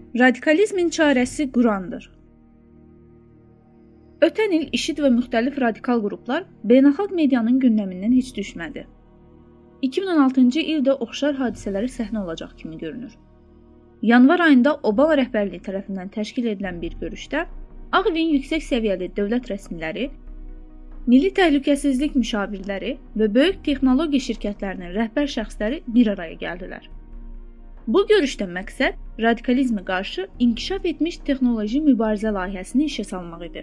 Radikalizmin çarəsi Qurandır. Ötən il IŞİD və müxtəlif radikal qruplar beynəlxalq medianın gündəmindən heç düşmədi. 2016-cı ildə oxşar hadisələri səhnə olacaq kimi görünür. Yanvar ayında Obama rəhbərliyi tərəfindən təşkil edilən bir görüşdə Ağ Evin yüksək səviyyəli dövlət rəsmiləri, milli təhlükəsizlik müşavirləri və böyük texnologiya şirkətlərinin rəhbər şəxsləri bir araya gəldilər. Bu görüşdə məqsəd radikalizmə qarşı inkişaf etmiş texnoloji mübarizə layihəsini işə salmaq idi.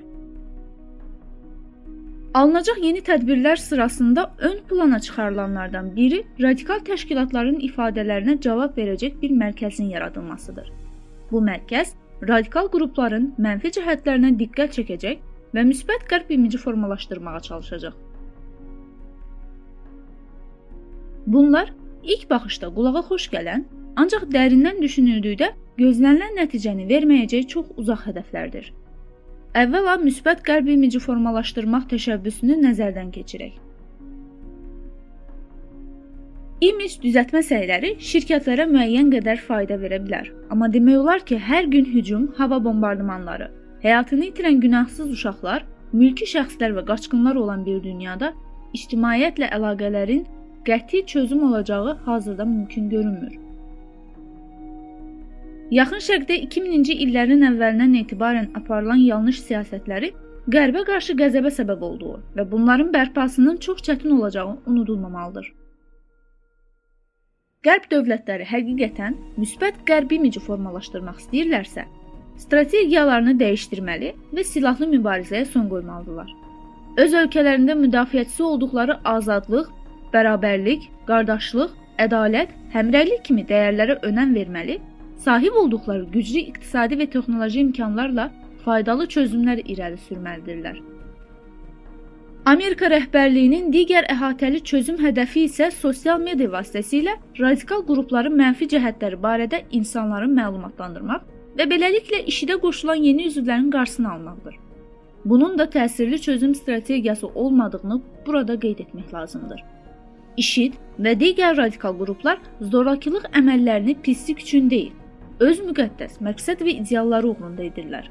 Alınacaq yeni tədbirlər sırasında ön plana çıxarılanlardan biri radikal təşkilatların ifadələrinə cavab verəcək bir mərkəzin yaradılmasıdır. Bu mərkəz radikal qrupların mənfi cəhətlərinə diqqət çəkəcək və müsbət qərb imici formalaşdırmağa çalışacaq. Bunlar ilk baxışda qulağa xoş gələn, ancaq dərindən düşünüldükdə gözlənilən nəticəni verməyəcək çox uzaq hədəflərdir. Əvvəla müsbət qərb imici formalaşdırmaq təşəbbüsünü nəzərdən keçirək. İmic düzəltmə səyləri şirkətlərə müəyyən qədər fayda verə bilər. Amma demək olar ki, hər gün hücum, hava bombardımanları, həyatını itirən günahsız uşaqlar, mülki şəxslər və qaçqınlar olan bir dünyada ictimaiyyətlə əlaqələrin qəti çözüm olacağı hazırda mümkün görünmür. Yaxın Şərqdə 2000-ci illərin əvvəlindən etibarən aparılan yanlış siyasətləri Qərbə qarşı qəzəbə səbəb olduğu və bunların bərpasının çox çətin olacağı unudulmamalıdır. Qərb dövlətləri həqiqətən müsbət qərb imici formalaşdırmaq istəyirlərsə, strategiyalarını dəyişdirməli və silahlı mübarizəyə son qoymalıdırlar. Öz ölkələrində müdafiəçisi olduqları azadlıq, bərabərlik, qardaşlıq, ədalət, həmrəylik kimi dəyərlərə önəm verməli, sahib olduqları güclü iqtisadi və texnoloji imkanlarla faydalı çözümlər irəli sürməlidirlər. Amerika rəhbərliyinin digər əhatəli çözüm hədəfi isə sosial media vasitəsilə radikal qrupların mənfi cəhətləri barədə insanları məlumatlandırmaq və beləliklə IŞİD-ə qoşulan yeni üzvlərin qarşısını almaqdır. Bunun da təsirli çözüm strategiyası olmadığını burada qeyd etmək lazımdır. IŞİD və digər radikal qruplar zorakılıq əməllərini pislik üçün deyil, öz müqəddəs məqsəd və idealları uğrunda edirlər.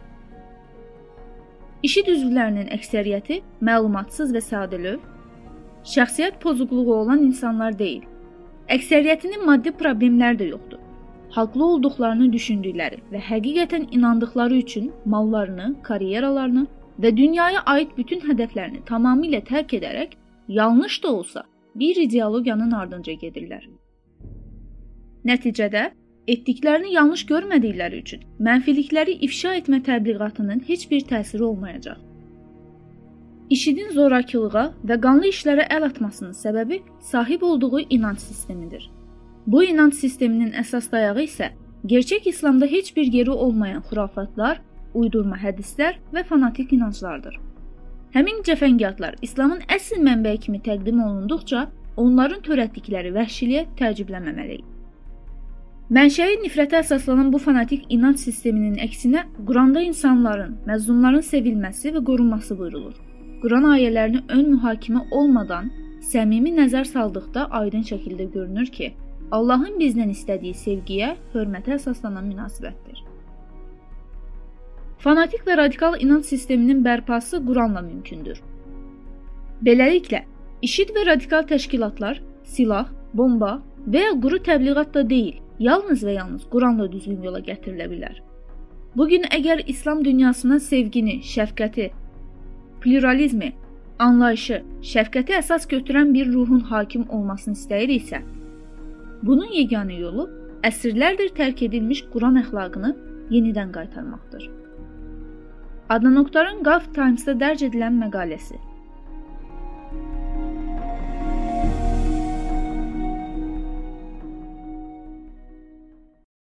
IŞİD üzvlərinin əksəriyyəti məlumatsız və sadəlövh, şəxsiyyət pozukluğu olan insanlar deyil. Əksəriyyətinin maddi problemləri də yoxdur. Haqlı olduqlarını düşündükləri və həqiqətən inandıqları üçün mallarını, karyeralarını və dünyaya aid bütün hədəflərini tamamilə tərk edərək, yanlış da olsa, bir ideologiyanın ardınca gedirlər. Nəticədə, etdiklərini yanlış görmədikləri üçün mənfilikləri ifşa etmə təbliğatının heç bir təsiri olmayacaq. IŞİD-in zorakılığa və qanlı işlərə əl atmasının səbəbi sahib olduğu inanc sistemidir. Bu inanc sisteminin əsas dayağı isə gerçək İslamda heç bir yeri olmayan xurafatlar, uydurma hədislər və fanatik inanclardır. Həmin cəfəngiyatlar İslamın əsl mənbəyi kimi təqdim olunduqca, onların törətdikləri vəhşiliyə təəccüblənməməliyik. Mənşəyi nifrətə əsaslanan bu fanatik inanc sisteminin əksinə Quranda insanların, məzlumların sevilməsi və qorunması buyurulur. Quran ayələrini ön mühakimə olmadan səmimi nəzər saldıqda aydın şəkildə görünür ki, Allahın bizdən istədiyi sevgiyə, hörmətə əsaslanan münasibətdir. Fanatik və radikal inanc sisteminin bərpası Quranla mümkündür. Beləliklə, IŞİD və radikal təşkilatlar silah, bomba və ya quru təbliğatla deyil, yalnız və yalnız Quranla düzgün yola gətirilə bilər. Bugün əgər İslam dünyasına sevgini, şəfqəti, pluralizmi, anlayışı, şəfqəti əsas götürən bir ruhun hakim olmasını istəyiriksə, bunun yeganə yolu əsrlərdir tərk edilmiş Quran əxlaqını yenidən qaytarmaqdır. Adnan Oktarın Gulf Times-da dərc edilən məqaləsi.